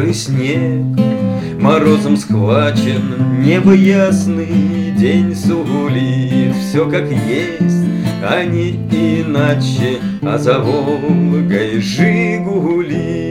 серый снег морозом схвачен, небо ясный, день сулит все как есть, а не иначе, а за Волгой Жигули.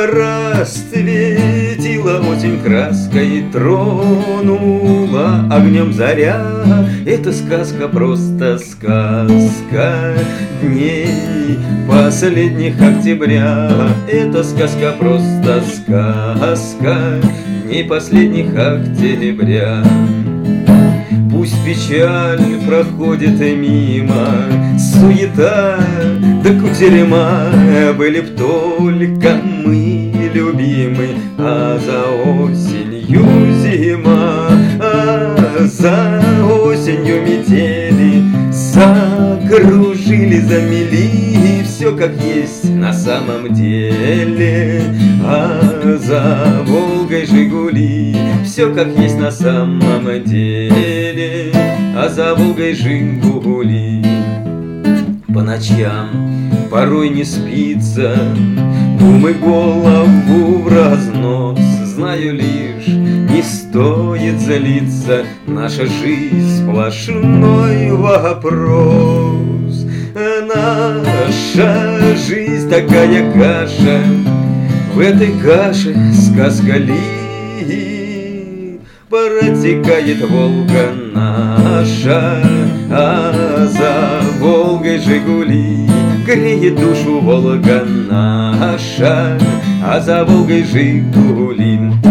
Расцветила осень краской, тронула огнем заря. Это сказка, просто сказка дней последних октября. Это сказка, просто сказка дней последних октября. Пусть печаль проходит мимо, суета да кутерьма, были б только мы любимы, а за осенью зима, а за осенью метели закружили, замели все как есть на самом деле, а за Волгой Жигули все как есть на самом деле, а за Волгой Жигули. По ночам порой не спится, думы голову в разнос. Знаю лишь, не стоит злиться, наша жизнь сплошной вопрос. Наша жизнь такая каша, в этой каше сказка ли. Протекает Волга наша, а за Волгой Жигули. Греет душу Волга наша, а за Волгой Жигули.